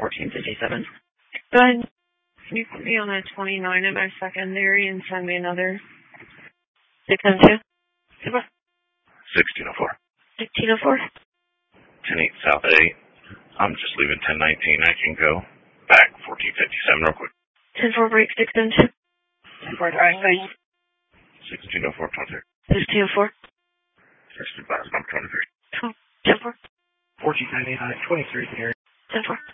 1457. Go ahead. Can you put me on a 29 at my secondary and send me another 602? Super. 1604. 1604. 10-8 South 8. I'm just leaving 1019. I can go back 1457 real quick. 10-4 break 602. 10-4 driving going. 1604 23. 1604. First advised, I'm 23. 10-4. 1499 23 here. 10-4.